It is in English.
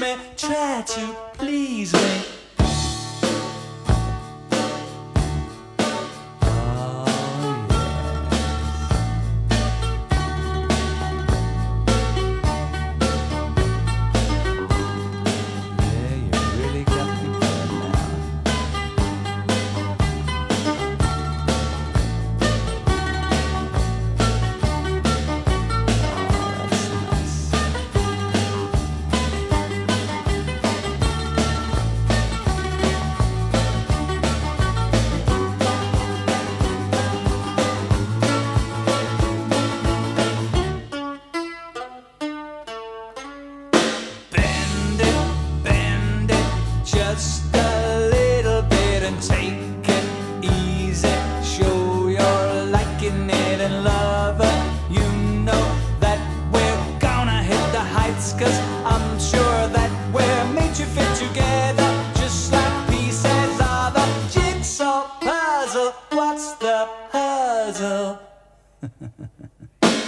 me, try to please me. Just a little bit and take it easy. Show you're liking it and love it. You know that we're gonna hit the heights, 'cause I'm sure that we're made to fit together, just like pieces of the jigsaw puzzle. What's the puzzle?